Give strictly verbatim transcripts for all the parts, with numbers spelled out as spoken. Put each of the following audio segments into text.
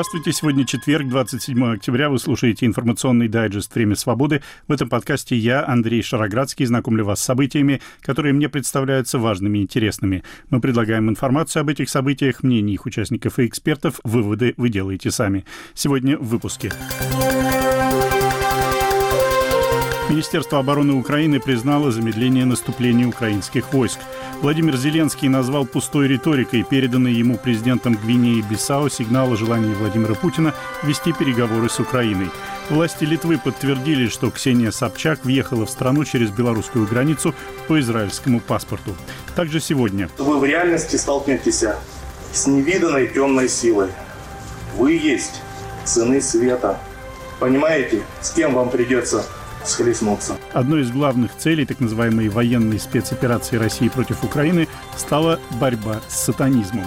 Здравствуйте, сегодня четверг, двадцать седьмое октября. Вы слушаете информационный дайджест «Время свободы». В этом подкасте я, Андрей Шароградский, знакомлю вас с событиями, которые мне представляются важными и интересными. Мы предлагаем информацию об этих событиях, мнения их участников и экспертов. Выводы вы делаете сами. Сегодня в выпуске. Министерство обороны Украины признало замедление наступления украинских войск. Владимир Зеленский назвал пустой риторикой переданный ему президентом Гвинеи-Бисау сигнал о желании Владимира Путина вести переговоры с Украиной. Власти Литвы подтвердили, что Ксения Собчак въехала в страну через белорусскую границу по израильскому паспорту. Также сегодня. Вы в реальности столкнетесь с невиданной темной силой. Вы есть сыны света. Понимаете, с кем вам придется схлестнуться? Одной из главных целей так называемой военной спецоперации России против Украины стала борьба с сатанизмом.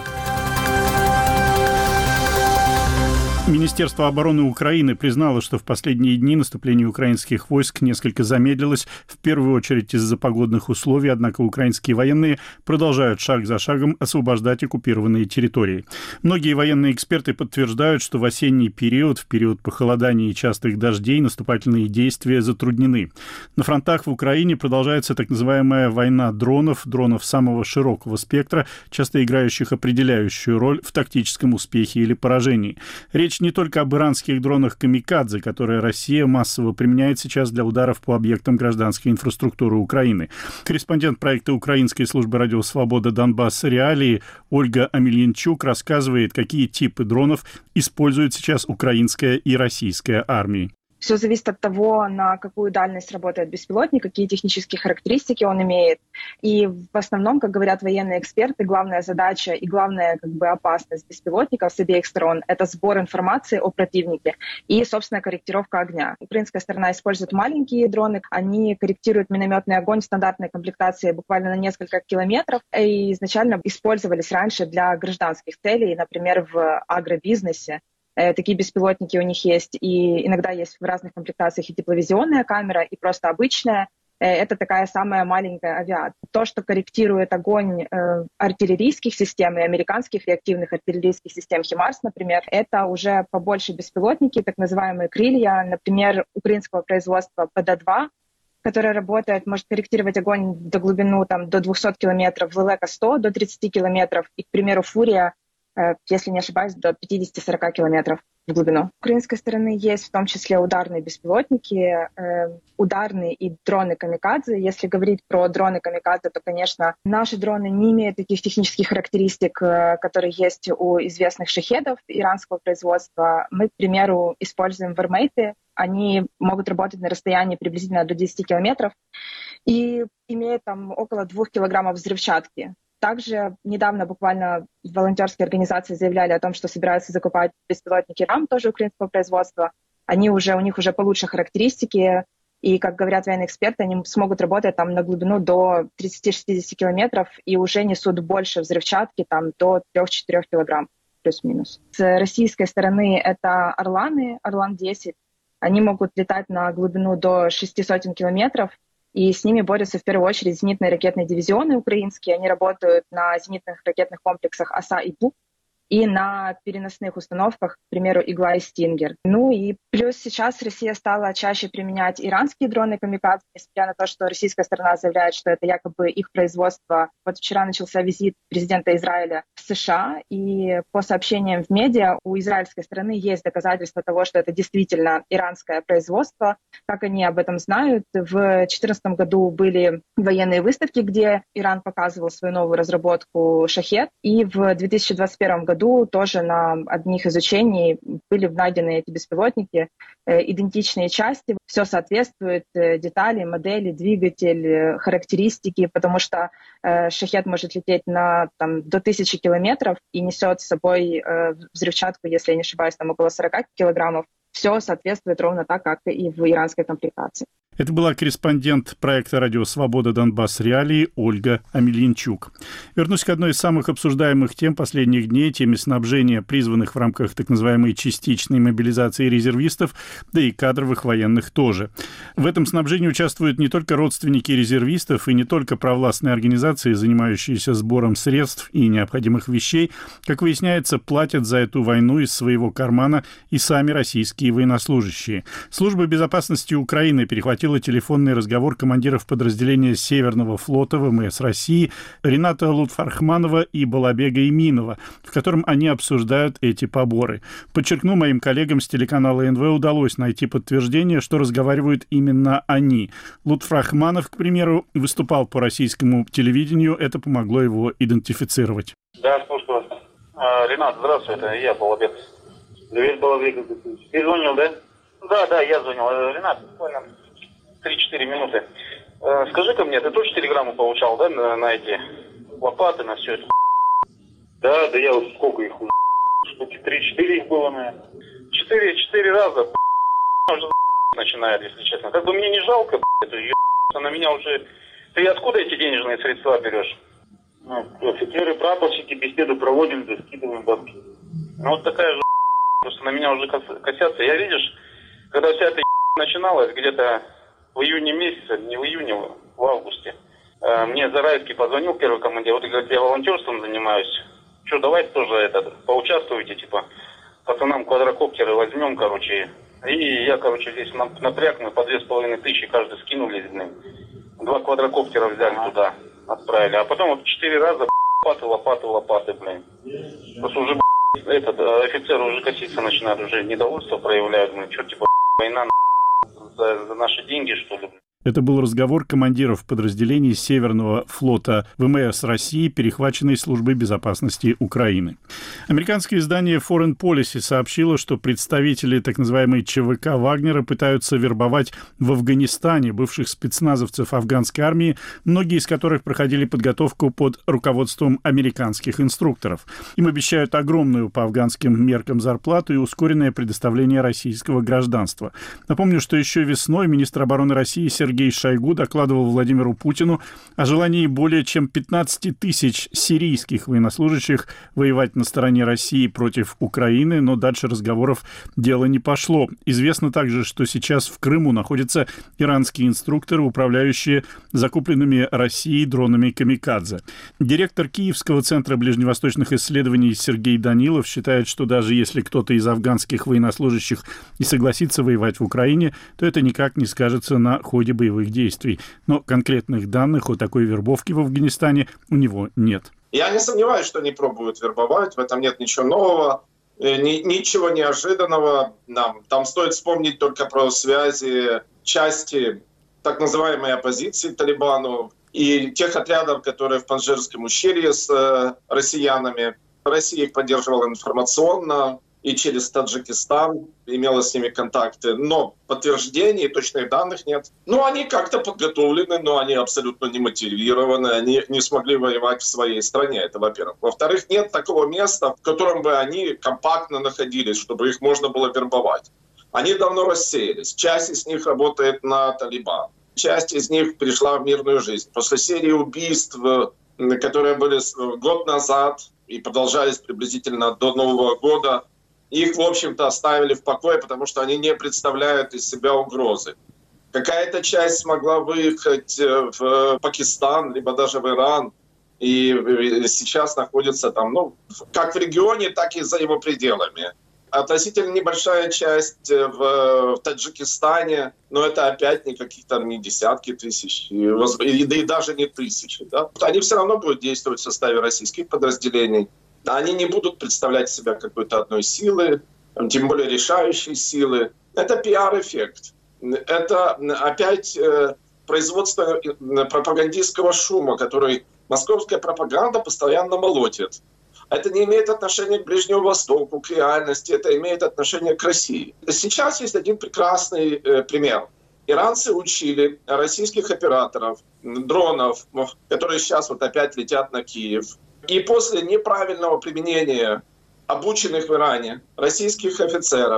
Министерство обороны Украины признало, что в последние дни наступление украинских войск несколько замедлилось, в первую очередь из-за погодных условий, однако украинские военные продолжают шаг за шагом освобождать оккупированные территории. Многие военные эксперты подтверждают, что в осенний период, в период похолодания и частых дождей, наступательные действия затруднены. На фронтах в Украине продолжается так называемая война дронов, дронов самого широкого спектра, часто играющих определяющую роль в тактическом успехе или поражении. Речь не только об иранских дронах «Камикадзе», которые Россия массово применяет сейчас для ударов по объектам гражданской инфраструктуры Украины. Корреспондент проекта Украинской службы радио «Свобода» Донбасс Реалии Ольга Амельянчук рассказывает, какие типы дронов используют сейчас украинская и российская армии. Все зависит от того, на какую дальность работает беспилотник, какие технические характеристики он имеет. И в основном, как говорят военные эксперты, главная задача и главная как бы, опасность беспилотников с обеих сторон — это сбор информации о противнике и, собственно, корректировка огня. Украинская сторона использует маленькие дроны, они корректируют минометный огонь в стандартной комплектации буквально на несколько километров и изначально использовались раньше для гражданских целей, например, в агробизнесе. Такие беспилотники у них есть, и иногда есть в разных комплектациях и тепловизионная камера, и просто обычная. Это такая самая маленькая авиация. То, что корректирует огонь э, артиллерийских систем и американских реактивных артиллерийских систем «Химарс», например, это уже побольше беспилотники, так называемые крылья, например, украинского производства пэ дэ два, которая работает, может корректировать огонь до глубину там, до двухсот километров, Лелека сто до тридцати километров, и, к примеру, Фурия, если не ошибаюсь, до пятидесяти-сорока километров в глубину. С украинской стороны есть в том числе ударные беспилотники, э, ударные и дроны «Камикадзе». Если говорить про дроны «Камикадзе», то, конечно, наши дроны не имеют таких технических характеристик, э, которые есть у известных шахедов иранского производства. Мы, к примеру, используем вармейты. Они могут работать на расстоянии приблизительно до десяти километров и имеют там около двух килограммов взрывчатки. Также недавно буквально волонтерские организации заявляли о том, что собираются закупать беспилотники РАМ, тоже украинского производства. Они уже, у них уже получше характеристики, и, как говорят военные эксперты, они смогут работать там на глубину до тридцати-шестидесяти километров и уже несут больше взрывчатки, там до трёх-четырёх килограмм, плюс-минус. С российской стороны это «Орланы», «Орлан десять». Они могут летать на глубину до шести сотен километров, и с ними борются в первую очередь зенитные ракетные дивизионы украинские. Они работают на зенитных ракетных комплексах «Оса» и «Бук» и на переносных установках, к примеру, «Игла» и «Стингер». Ну и плюс сейчас Россия стала чаще применять иранские дроны «Камикадзе», несмотря на то, что российская сторона заявляет, что это якобы их производство. Вот вчера начался визит президента Израиля в США, и по сообщениям в медиа у израильской стороны есть доказательства того, что это действительно иранское производство. Как они об этом знают? В две тысячи четырнадцатом году были военные выставки, где Иран показывал свою новую разработку «Шахед», и в две тысячи двадцать первом году тоже на одних из учений были найдены эти беспилотники, э, идентичные части. Все соответствует, э, детали, модели, двигатель, э, характеристики, потому что э, «Шахед» может лететь на там, до тысячи километров и несет с собой э, взрывчатку, если я не ошибаюсь, там около сорока килограммов. все соответствует ровно так, как и в иранской комплектации. Это была корреспондент проекта «Радио Свобода. Донбасс. Реалии» Ольга Амельянчук. Вернусь к одной из самых обсуждаемых тем последних дней, теме снабжения призванных в рамках так называемой частичной мобилизации резервистов, да и кадровых военных тоже. В этом снабжении участвуют не только родственники резервистов и не только провластные организации, занимающиеся сбором средств и необходимых вещей. Как выясняется, платят за эту войну из своего кармана и сами российские военнослужащие. Служба безопасности Украины перехватила телефонный разговор командиров подразделения Северного флота ВМС России Рената Лутфархманова и Балабега Иминова, в котором они обсуждают эти поборы. Подчеркну, моим коллегам с телеканала эн вэ удалось найти подтверждение, что разговаривают именно они. Лутфархманов, к примеру, выступал по российскому телевидению, это помогло его идентифицировать. Да, слушаю вас. А, Ренат, здравствуй, это я, Балабег. Привет, Балабег. Ты звонил, да? Да, да, я звонил. Ренат, буквально три-четыре минуты. Э, скажи-ка мне, ты тоже телеграмму получал, да, на, на эти лопаты, на все это? Да, да я вот сколько их уже, штуки три-четыре их было, наверное. Четыре-четыре раза, уже начинает, если честно. Как бы мне не жалко, эту ё... она меня уже... Ты откуда эти денежные средства берешь? Ну, офицеры, прапорщики, беседу проводим, да скидываем бабки. Ну, вот такая же просто на меня уже косятся. Я, видишь, когда вся эта начиналась где-то в июне месяце, не в июне, в августе, мне Зарайский позвонил, первый командир, вот, говорит, я волонтерством занимаюсь. Что, давайте тоже это, поучаствуйте, типа, пацанам квадрокоптеры возьмем, короче. И я, короче, здесь напряг, мы по две с половиной тысячи каждый скинулись, блин. Два квадрокоптера взяли туда, отправили. А потом вот четыре раза лопаты, лопаты, лопаты, блин. Просто уже, этот офицер уже коситься начинает, уже недовольство проявляют, блин. Что, типа, война, За, за наши деньги, что ли? Это был разговор командиров подразделений Северного флота ВМС России, перехваченной Службой безопасности Украины. Американское издание Foreign Policy сообщило, что представители так называемой ЧВК Вагнера пытаются вербовать в Афганистане бывших спецназовцев афганской армии, многие из которых проходили подготовку под руководством американских инструкторов. Им обещают огромную по афганским меркам зарплату и ускоренное предоставление российского гражданства. Напомню, что еще весной министр обороны России Сергей Сергей Шойгу докладывал Владимиру Путину о желании более чем пятнадцати тысяч сирийских военнослужащих воевать на стороне России против Украины, но дальше разговоров дело не пошло. Известно также, что сейчас в Крыму находятся иранские инструкторы, управляющие закупленными Россией дронами «Камикадзе». Директор Киевского центра ближневосточных исследований Сергей Данилов считает, что даже если кто-то из афганских военнослужащих и согласится воевать в Украине, то это никак не скажется на ходе боевых боевых действий, но конкретных данных о такой вербовке в Афганистане у него нет. Я не сомневаюсь, что они пробуют вербовать, в этом нет ничего нового, ни, ничего неожиданного. Нам. Там стоит вспомнить только про связи части так называемой оппозиции Талибану и тех отрядов, которые в Панжирском ущелье с э, россиянами. Россия их поддерживала информационно, и через Таджикистан имела с ними контакты. Но подтверждений, точных данных нет. Ну, они как-то подготовлены, но они абсолютно не мотивированы. Они не смогли воевать в своей стране, это во-первых. Во-вторых, нет такого места, в котором бы они компактно находились, чтобы их можно было вербовать. Они давно рассеялись. Часть из них работает на Талибан. Часть из них пришла в мирную жизнь. После серии убийств, которые были год назад и продолжались приблизительно до Нового года, их, в общем-то, оставили в покое, потому что они не представляют из себя угрозы. Какая-то часть смогла выехать в Пакистан, либо даже в Иран, и сейчас находится там, ну, как в регионе, так и за его пределами. Относительно небольшая часть в Таджикистане, но это опять не каких-то не десятки тысяч, и, и даже не тысячи. Да? Они все равно будут действовать в составе российских подразделений. Они не будут представлять себя какой-то одной силы, тем более решающей силы. Это пиар-эффект. Это опять э, производство пропагандистского шума, который московская пропаганда постоянно молотит. Это не имеет отношения к Ближнему Востоку, к реальности, это имеет отношение к России. Сейчас есть один прекрасный э, пример. Иранцы учили российских операторов, дронов, которые сейчас вот опять летят на Киев. И после неправильного применения обученных в Иране российских офицеров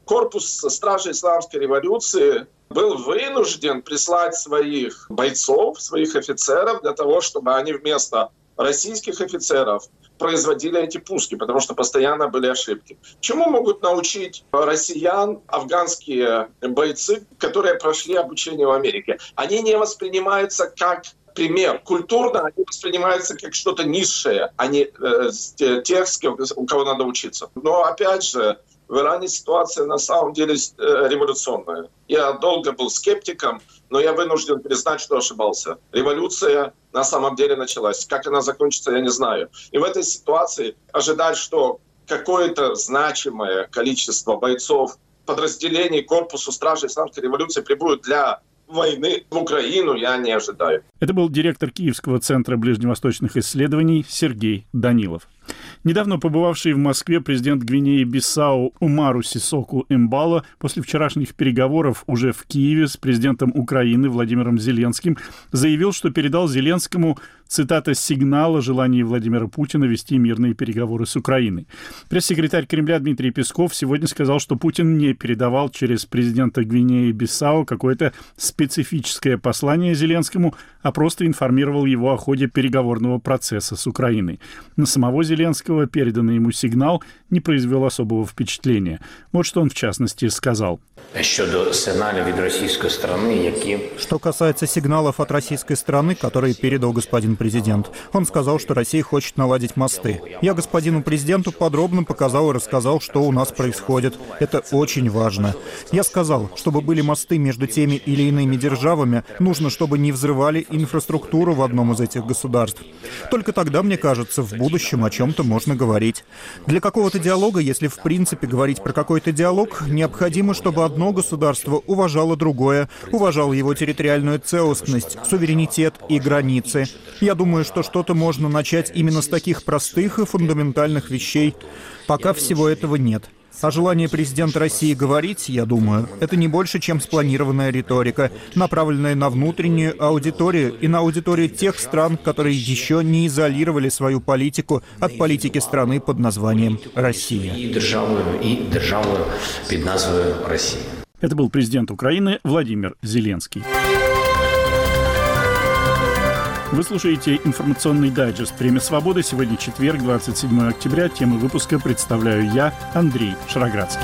корпус Стражи Исламской революции был вынужден прислать своих бойцов, своих офицеров для того, чтобы они вместо российских офицеров производили эти пуски, потому что постоянно были ошибки. Чему могут научить россиян афганские бойцы, которые прошли обучение в Америке? Они не воспринимаются как пример. Культурно они воспринимаются как что-то низшее, а не э, тех, у кого надо учиться. Но опять же, в Иране ситуация на самом деле революционная. Я долго был скептиком, но я вынужден признать, что ошибался. Революция на самом деле началась. Как она закончится, я не знаю. И в этой ситуации ожидать, что какое-то значимое количество бойцов, подразделений корпуса Стражи Исламской революции прибудут для войны в Украину, я не ожидаю. Это был директор Киевского центра ближневосточных исследований Сергей Данилов. Недавно побывавший в Москве президент Гвинеи-Бисау Умару Сисоку Эмбало после вчерашних переговоров уже в Киеве с президентом Украины Владимиром Зеленским заявил, что передал Зеленскому, цитата, «сигнал о желании Владимира Путина вести мирные переговоры с Украиной». Пресс-секретарь Кремля Дмитрий Песков сегодня сказал, что Путин не передавал через президента Гвинеи-Бисау какое-то специфическое послание Зеленскому, а просто информировал его о ходе переговорного процесса с Украиной. На самого Зеленского переданный ему сигнал не произвел особого впечатления. Вот что он в частности сказал. Что касается сигналов от российской стороны, которые передал господин президент, он сказал, что Россия хочет наладить мосты. Я господину президенту подробно показал и рассказал, что у нас происходит. Это очень важно. Я сказал, чтобы были мосты между теми или иными державами, нужно, чтобы не взрывали инфраструктуру в одном из этих государств. Только тогда, мне кажется, в будущем о чем-то можно говорить. Для какого-то диалога, если в принципе говорить про какой-то диалог, необходимо, чтобы одно государство уважало другое, уважало его территориальную целостность, суверенитет и границы. Я думаю, что что-то можно начать именно с таких простых и фундаментальных вещей. Пока всего этого нет. А желание президента России говорить, я думаю, это не больше, чем спланированная риторика, направленная на внутреннюю аудиторию и на аудиторию тех стран, которые еще не изолировали свою политику от политики страны под названием Россия. И державу, и державу под назвой Россия. Это был президент Украины Владимир Зеленский. Вы слушаете информационный дайджест «Время свободы». Сегодня четверг, двадцать седьмое октября. Тему выпуска представляю я, Андрей Шароградский.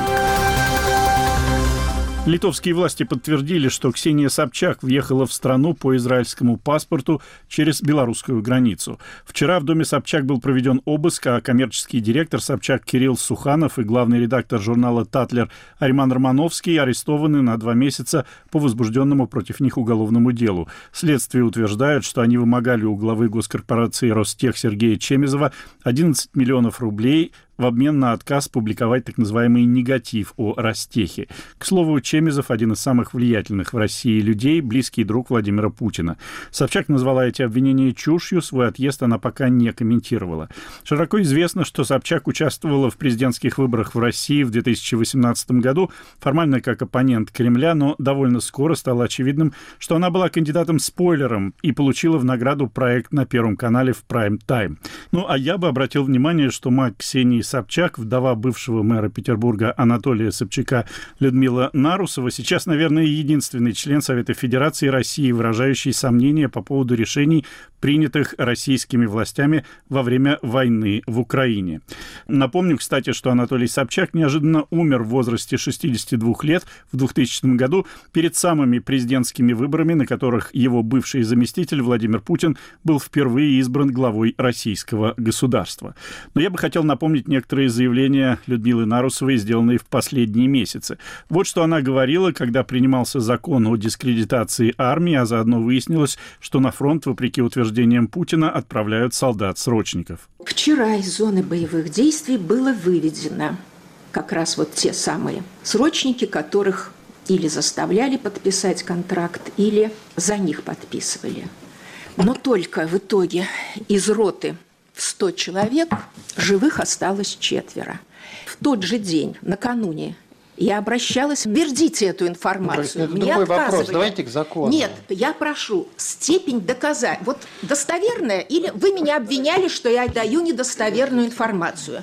Литовские власти подтвердили, что Ксения Собчак въехала в страну по израильскому паспорту через белорусскую границу. Вчера в доме Собчак был проведен обыск, а коммерческий директор Собчак Кирилл Суханов и главный редактор журнала «Татлер» Ариман Романовский арестованы на два месяца по возбужденному против них уголовному делу. Следствие утверждает, что они вымогали у главы госкорпорации «Ростех» Сергея Чемезова одиннадцать миллионов рублей в обмен на отказ публиковать так называемый негатив о Ростехе. К слову, Чемезов – один из самых влиятельных в России людей, близкий друг Владимира Путина. Собчак назвала эти обвинения чушью, свой отъезд она пока не комментировала. Широко известно, что Собчак участвовала в президентских выборах в России в две тысячи восемнадцатом году, формально как оппонент Кремля, но довольно скоро стало очевидным, что она была кандидатом-спойлером и получила в награду проект на Первом канале в прайм-тайм. Ну, а я бы обратил внимание, что мать Ксении Собчак, вдова бывшего мэра Петербурга Анатолия Собчака Людмила Нарусова, сейчас, наверное, единственный член Совета Федерации России, выражающий сомнения по поводу решений, принятых российскими властями во время войны в Украине. Напомню, кстати, что Анатолий Собчак неожиданно умер в возрасте шестидесяти двух лет в двухтысячном году перед самыми президентскими выборами, на которых его бывший заместитель Владимир Путин был впервые избран главой российского государства. Но я бы хотел напомнить некоторые заявления Людмилы Нарусовой, сделанные в последние месяцы. Вот что она говорила, когда принимался закон о дискредитации армии, а заодно выяснилось, что на фронт, вопреки утверждениям Путина, отправляют солдат-срочников. Вчера из зоны боевых действий было выведено как раз вот те самые срочники, которых или заставляли подписать контракт, или за них подписывали. Но только в итоге из роты в сто человек живых осталось четверо. В тот же день, накануне, я обращалась, вердите эту информацию. Это Мне другой отказывали. вопрос, давайте к закону. Нет, я прошу, степень доказать. Вот достоверная, или вы меня обвиняли, что я даю недостоверную информацию.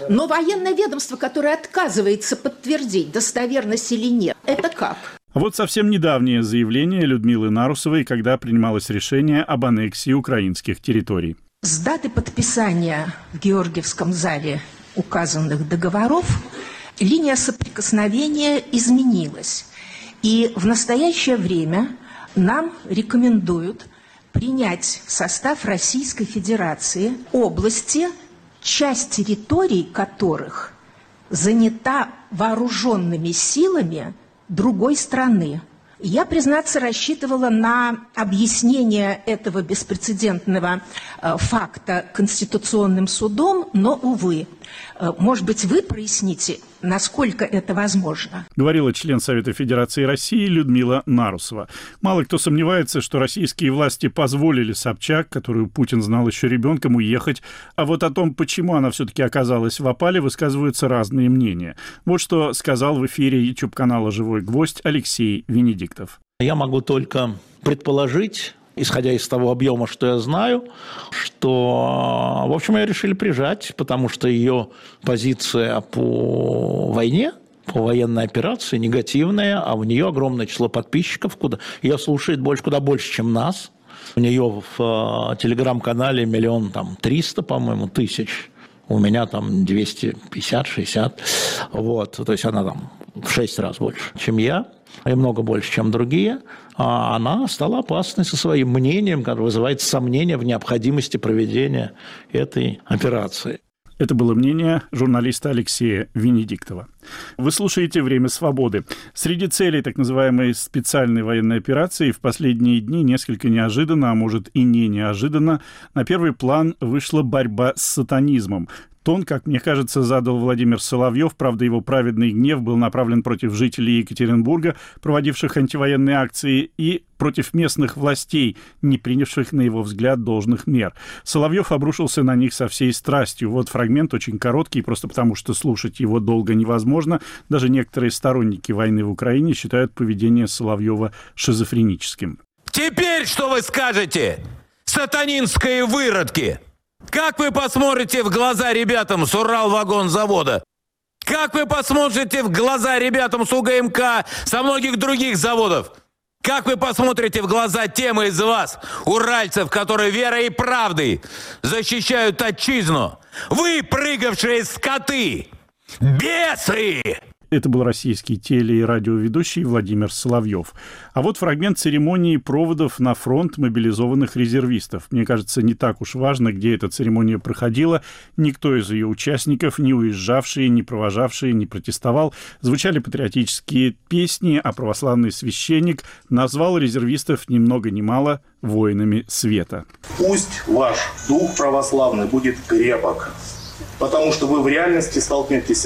Но военное ведомство, которое отказывается подтвердить, достоверность или нет, это как? А вот совсем недавнее заявление Людмилы Нарусовой, когда принималось решение об аннексии украинских территорий. С даты подписания в Георгиевском зале указанных договоров линия соприкосновения изменилась. И в настоящее время нам рекомендуют принять в состав Российской Федерации области, часть территорий которых занята вооруженными силами другой страны. Я, признаться, рассчитывала на объяснение этого беспрецедентного э, факта Конституционным судом, но, увы. Э, может быть, вы проясните, насколько это возможно? Говорила член Совета Федерации России Людмила Нарусова. Мало кто сомневается, что российские власти позволили Собчак, которую Путин знал еще ребенком, уехать. А вот о том, почему она все-таки оказалась в опале, высказываются разные мнения. Вот что сказал в эфире YouTube-канала «Живой гвоздь» Алексей Венедиктов. Я могу только предположить, исходя из того объема, что я знаю, что, в общем, ее решили прижать, потому что ее позиция по войне, по военной операции негативная, а у нее огромное число подписчиков, куда ее слушает больше, куда больше, чем нас. У нее в телеграм-канале миллион там триста, по-моему, тысяч. У меня там двести пятьдесят - шестьдесят. Вот. То есть она там в шесть раз больше, чем я, и много больше, чем другие. А она стала опасной со своим мнением, которое вызывает сомнения в необходимости проведения этой операции. Это было мнение журналиста Алексея Венедиктова. Вы слушаете «Время свободы». Среди целей так называемой специальной военной операции в последние дни несколько неожиданно, а может и не неожиданно, на первый план вышла борьба с сатанизмом. Тон, как мне кажется, задал Владимир Соловьев. Правда, его праведный гнев был направлен против жителей Екатеринбурга, проводивших антивоенные акции, и против местных властей, не принявших, на его взгляд, должных мер. Соловьев обрушился на них со всей страстью. Вот фрагмент очень короткий, просто потому что слушать его долго невозможно. Даже некоторые сторонники войны в Украине считают поведение Соловьева шизофреническим. Теперь что вы скажете, сатанинские выродки? Как вы посмотрите в глаза ребятам с Уралвагонзавода? Как вы посмотрите в глаза ребятам с УГМК, со многих других заводов? Как вы посмотрите в глаза тем из вас, уральцев, которые верой и правдой защищают отчизну? Вы прыгавшие скоты! Бесы! Это был российский теле- и радиоведущий Владимир Соловьев. А вот фрагмент церемонии проводов на фронт мобилизованных резервистов. Мне кажется, не так уж важно, где эта церемония проходила. Никто из ее участников, ни уезжавшие, ни провожавшие, не протестовал. Звучали патриотические песни, а православный священник назвал резервистов ни много ни мало воинами света. Пусть ваш дух православный будет крепок, потому что вы в реальности столкнетесь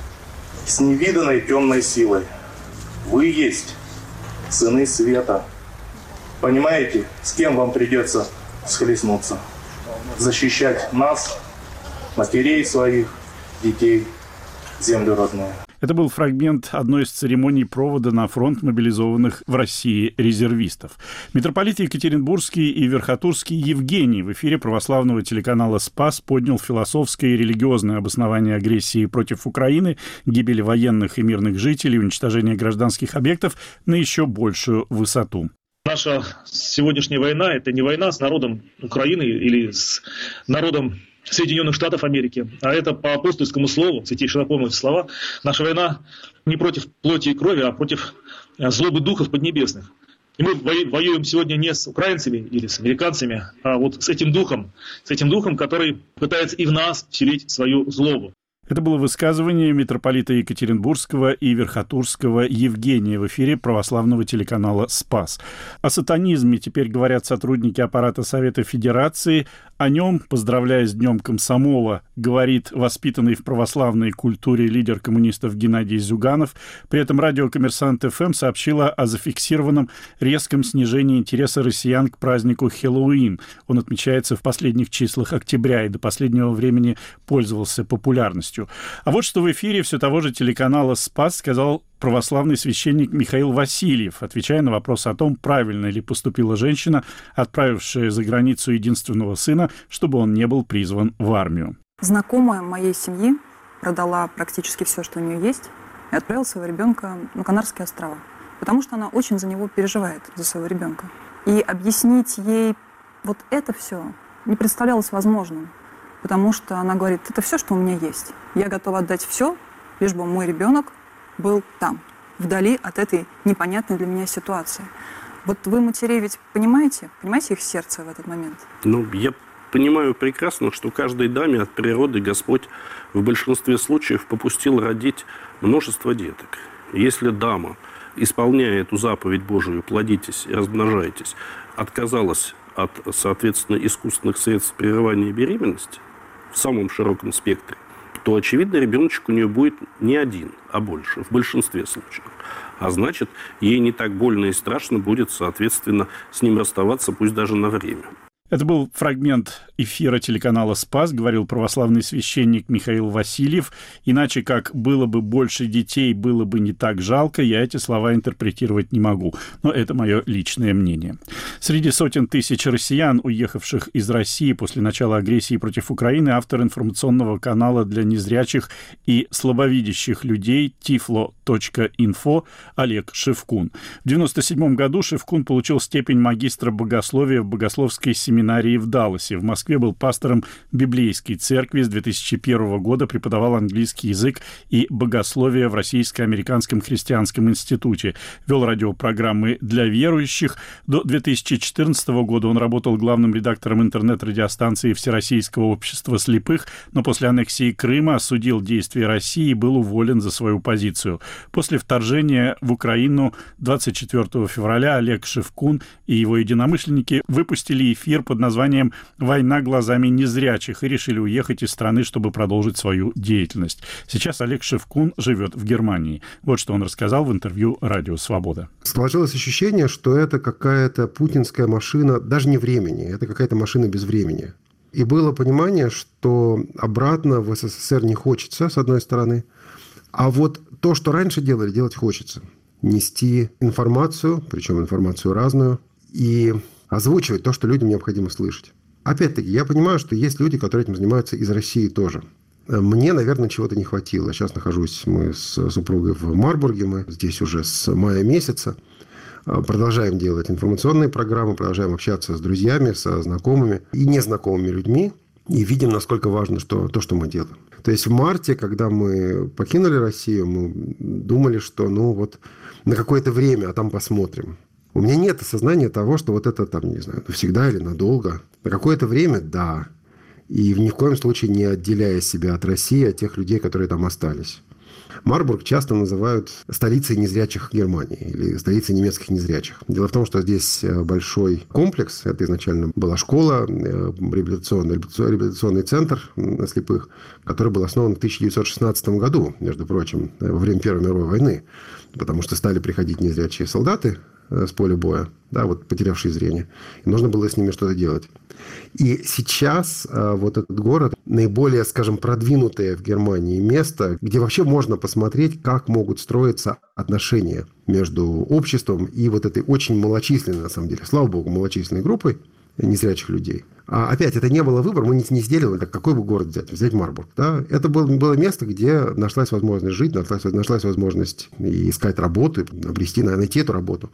с невиданной темной силой. Вы есть сыны света. Понимаете, с кем вам придется схлестнуться? Защищать нас, матерей своих, детей, землю родную. Это был фрагмент одной из церемоний провода на фронт мобилизованных в России резервистов. Митрополит Екатеринбургский и Верхотурский Евгений в эфире православного телеканала «Спас» поднял философское и религиозное обоснование агрессии против Украины, гибели военных и мирных жителей, уничтожения гражданских объектов на еще большую высоту. Наша сегодняшняя война – это не война с народом Украины или с народом Соединенных Штатов Америки, а это по апостольскому слову, святейшего помнят слова, наша война не против плоти и крови, а против злобы духов поднебесных. И мы воюем сегодня не с украинцами или с американцами, а вот с этим духом, с этим духом, который пытается и в нас вселить свою злобу. Это было высказывание митрополита Екатеринбургского и Верхотурского Евгения в эфире православного телеканала «Спас». О сатанизме теперь говорят сотрудники аппарата Совета Федерации. О нем, поздравляя с Днем комсомола, говорит воспитанный в православной культуре лидер коммунистов Геннадий Зюганов. При этом радио «Коммерсант ФМ» сообщило о зафиксированном резком снижении интереса россиян к празднику Хэллоуин. Он отмечается в последних числах октября и до последнего времени пользовался популярностью. А вот что в эфире все того же телеканала «Спас» сказал православный священник Михаил Васильев, отвечая на вопрос о том, правильно ли поступила женщина, отправившая за границу единственного сына, чтобы он не был призван в армию. Знакомая моей семьи продала практически все, что у нее есть, и отправила своего ребенка на Канарские острова. Потому что она очень за него переживает, за своего ребенка. И объяснить ей вот это все не представлялось возможным. Потому что она говорит, это все, что у меня есть. Я готова отдать все, лишь бы мой ребенок был там, вдали от этой непонятной для меня ситуации. Вот вы, матерей, ведь понимаете? Понимаете их сердце в этот момент? Ну, я понимаю прекрасно, что каждой даме от природы Господь в большинстве случаев попустил родить множество деток. Если дама, исполняя эту заповедь Божию, плодитесь и размножайтесь, отказалась от, соответственно, искусственных средств прерывания беременности в самом широком спектре, то, очевидно, ребеночек у нее будет не один, а больше, в большинстве случаев. А значит, ей не так больно и страшно будет, соответственно, с ним расставаться, пусть даже на время. Это был фрагмент эфира телеканала «Спас», говорил православный священник Михаил Васильев. Иначе как «было бы больше детей, было бы не так жалко», я эти слова интерпретировать не могу. Но это мое личное мнение. Среди сотен тысяч россиян, уехавших из России после начала агрессии против Украины, автор информационного канала для незрячих и слабовидящих людей тифло точка инфо Олег Шевкун. В девяносто седьмом году Шевкун получил степень магистра богословия в богословской семинарии семинарии в Далласе. В Москве был пастором библейской церкви. С две тысячи первого года преподавал английский язык и богословие в Российско-американском христианском институте. Вел радиопрограммы для верующих. До две тысячи четырнадцатого года он работал главным редактором интернет-радиостанции Всероссийского общества слепых, но после аннексии Крыма осудил действия России и был уволен за свою позицию. После вторжения в Украину двадцать четвёртого февраля Олег Шевкун и его единомышленники выпустили эфир под названием «Война глазами незрячих» и решили уехать из страны, чтобы продолжить свою деятельность. Сейчас Олег Шевкун живет в Германии. Вот что он рассказал в интервью «Радио Свобода». Сложилось ощущение, что это какая-то путинская машина, даже не времени, это какая-то машина без времени. И было понимание, что обратно в СССР не хочется, с одной стороны, а вот то, что раньше делали, делать хочется. Нести информацию, причем информацию разную, и озвучивать то, что людям необходимо слышать. Опять-таки, я понимаю, что есть люди, которые этим занимаются из России тоже. Мне, наверное, чего-то не хватило. Сейчас нахожусь мы с супругой в Марбурге, мы здесь уже с мая месяца. Продолжаем делать информационные программы, продолжаем общаться с друзьями, со знакомыми и незнакомыми людьми. И видим, насколько важно что, то, что мы делаем. То есть в марте, когда мы покинули Россию, мы думали, что ну вот на какое-то время, а там посмотрим. У меня нет осознания того, что вот это, там, не знаю, навсегда или надолго. На какое-то время – да. И ни в коем случае не отделяя себя от России, от тех людей, которые там остались. Марбург часто называют столицей незрячих Германии или столицей немецких незрячих. Дело в том, что здесь большой комплекс. Это изначально была школа, реабилитационный, реабилитационный центр слепых, который был основан в тысяча девятьсот шестнадцатом году, между прочим, во время Первой мировой войны. Потому что стали приходить незрячие солдаты с поля боя, да, вот потерявшие зрение. И нужно было с ними что-то делать. И сейчас а, вот этот город наиболее, скажем, продвинутое в Германии место, где вообще можно посмотреть, как могут строиться отношения между обществом и вот этой очень малочисленной, на самом деле, слава богу, малочисленной группой незрячих людей. А опять, это не было выбора, мы не, не сделали, так какой бы город взять? Взять Марбург. Да? Это было, было место, где нашлась возможность жить, нашлась, нашлась возможность искать работу, обрести, найти эту работу.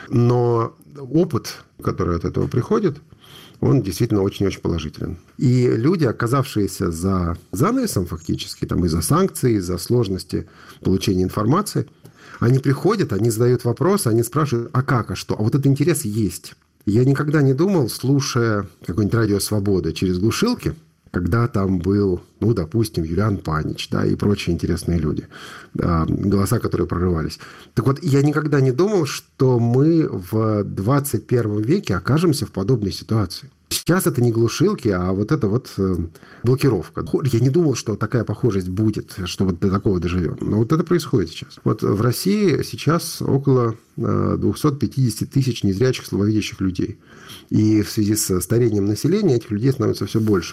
Но опыт, который от этого приходит, он действительно очень-очень положителен. И люди, оказавшиеся за занавесом фактически, там, из-за санкций, из-за сложности получения информации, они приходят, они задают вопросы, они спрашивают, а как, а что? А вот этот интерес есть. Я никогда не думал, слушая какое-нибудь радио «Свобода» через глушилки, когда там был, ну, допустим, Юлиан Панич, да, и прочие интересные люди, да, голоса, которые прорывались. Так вот, я никогда не думал, что мы в двадцать первом веке окажемся в подобной ситуации. Сейчас это не глушилки, а вот это вот блокировка. Я не думал, что такая похожесть будет, что вот до такого доживем. Но вот это происходит сейчас. Вот в России сейчас около двести пятьдесят тысяч незрячих, слабовидящих людей. И в связи с старением населения этих людей становится все больше.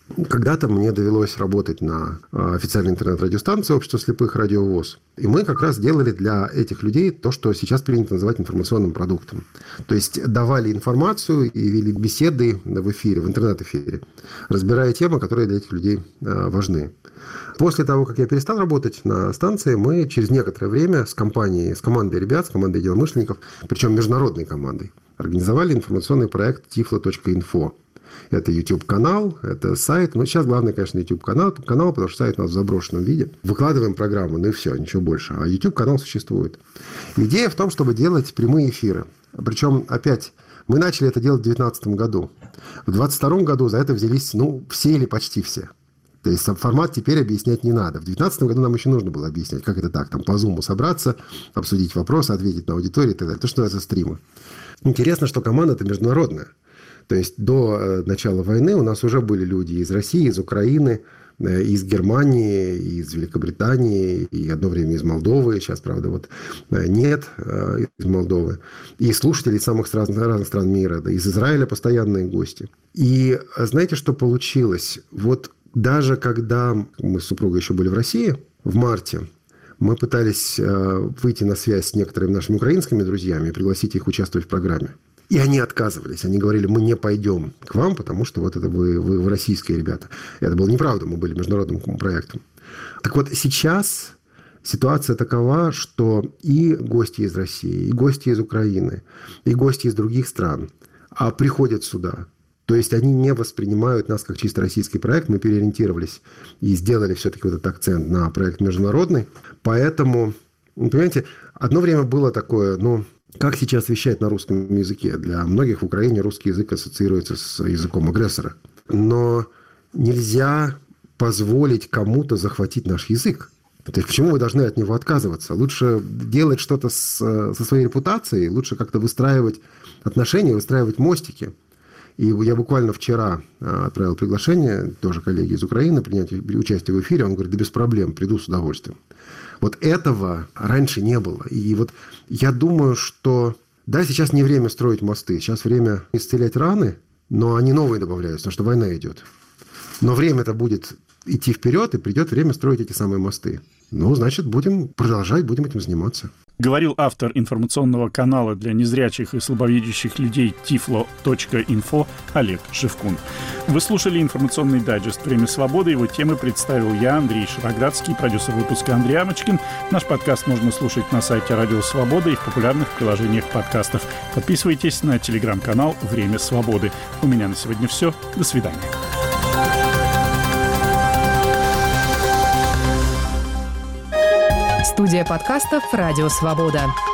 Когда-то мне довелось работать на официальной интернет-радиостанции «Общество слепых Радио ВОС». И мы как раз делали для этих людей то, что сейчас принято называть информационным продуктом. То есть давали информацию и вели беседы в эфире, в интернет-эфире, разбирая темы, которые для этих людей важны. После того, как я перестал работать на станции, мы через некоторое время с компанией, с командой ребят, с командой единомышленников, причем международной командой, организовали информационный проект тифло точка инфо. Это YouTube-канал, это сайт. Но сейчас главное, конечно, YouTube-канал, канал, потому что сайт у нас в заброшенном виде. Выкладываем программу, ну и все, ничего больше. А YouTube-канал существует. Идея в том, чтобы делать прямые эфиры. Причем, опять, мы начали это делать в две тысячи девятнадцатом году. В две тысячи двадцать втором году за это взялись, ну, все или почти все. То есть формат теперь объяснять не надо. В две тысячи девятнадцатом году нам еще нужно было объяснять, как это так, там по Zoom собраться, обсудить вопросы, ответить на аудиторию и так далее. То, что называется стримы. Интересно, что команда-то международная. То есть до начала войны у нас уже были люди из России, из Украины, из Германии, из Великобритании, и одно время из Молдовы. Сейчас, правда, вот нет из Молдовы. И слушатели из самых разных, разных стран мира. Да, из Израиля постоянные гости. И знаете, что получилось? Вот даже когда мы с супругой еще были в России, в марте, мы пытались выйти на связь с некоторыми нашими украинскими друзьями и пригласить их участвовать в программе. И они отказывались. Они говорили, мы не пойдем к вам, потому что вот это вы, вы, вы российские ребята. И это было неправда, мы были международным проектом. Так вот, сейчас ситуация такова, что и гости из России, и гости из Украины, и гости из других стран а приходят сюда. То есть они не воспринимают нас как чисто российский проект. Мы переориентировались и сделали все-таки вот этот акцент на проект международный. Поэтому, понимаете, одно время было такое, ну... Как сейчас вещать на русском языке? Для многих в Украине русский язык ассоциируется с языком агрессора. Но нельзя позволить кому-то захватить наш язык. То есть почему вы должны от него отказываться? Лучше делать что-то с, со своей репутацией, лучше как-то выстраивать отношения, выстраивать мостики. И я буквально вчера отправил приглашение, тоже коллеге из Украины, принять участие в эфире. Он говорит, да без проблем, приду с удовольствием. Вот этого раньше не было. И вот я думаю, что да, сейчас не время строить мосты, сейчас время исцелять раны, но они новые добавляются, потому что война идет. Но время-то будет идти вперед, и придет время строить эти самые мосты. Ну, значит, будем продолжать, будем этим заниматься. Говорил автор информационного канала для незрячих и слабовидящих людей тифло точка инфо Олег Шевкун. Вы слушали информационный дайджест «Время свободы». Его темы представил я, Андрей Шароградский, продюсер выпуска Андрей Амочкин. Наш подкаст можно слушать на сайте Радио Свобода и в популярных приложениях подкастов. Подписывайтесь на телеграм-канал «Время свободы». У меня на сегодня все. До свидания. Студия подкастов «Радио Свобода».